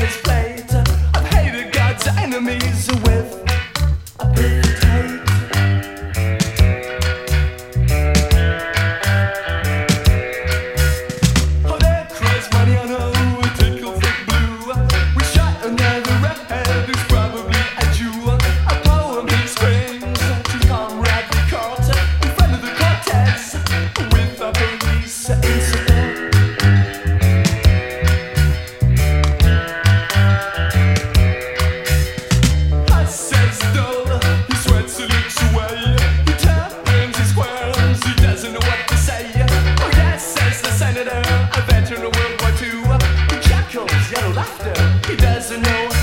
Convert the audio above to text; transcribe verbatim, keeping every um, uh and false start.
his plate. I've hated God's enemies with a perfect hate. Oh, there cries Mariano, a tickle thick blue. We shot another redhead who's probably a Jew. A poem he screams to Comrade Ricardo in front of the Cortez with a police incident. I says dull, he sweats and looks away. He turns, he squirms, he doesn't know what to say. Oh yes, says the senator, a veteran of World War Two. He chuckles, yellow laughter, he doesn't know